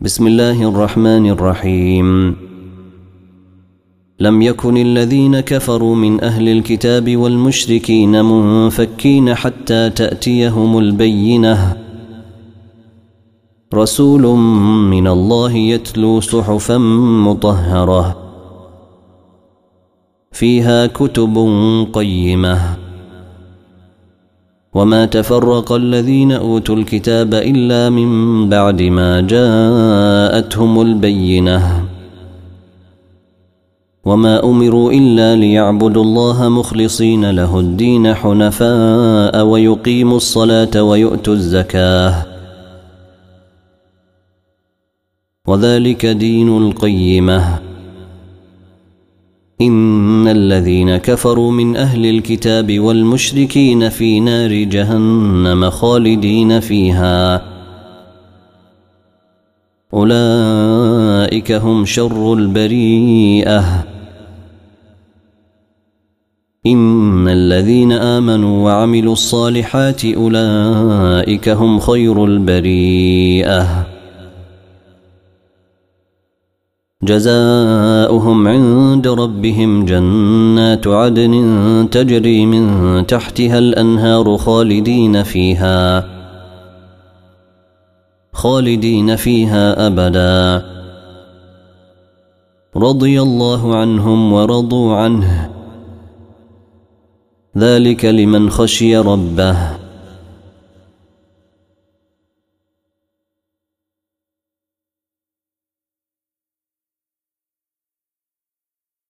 بسم الله الرحمن الرحيم. لم يكن الذين كفروا من أهل الكتاب والمشركين منفكين حتى تأتيهم البينة، رسول من الله يتلو صحفا مطهرة فيها كتب قيمة. وما تفرق الذين أوتوا الكتاب إلا من بعد ما جاءتهم البينة، وما أمروا إلا ليعبدوا الله مخلصين له الدين حنفاء ويقيموا الصلاة ويؤتوا الزكاة، وذلك دين القيمة. إن الذين كفروا من أهل الكتاب والمشركين في نار جهنم خالدين فيها، أولئك هم شر البريئة. إن الذين آمنوا وعملوا الصالحات أولئك هم خير البريئة، جزاؤهم عند ربهم جنات عدن تجري من تحتها الأنهار خالدين فيها أبدا، رضي الله عنهم ورضوا عنه، ذلك لمن خشي ربه.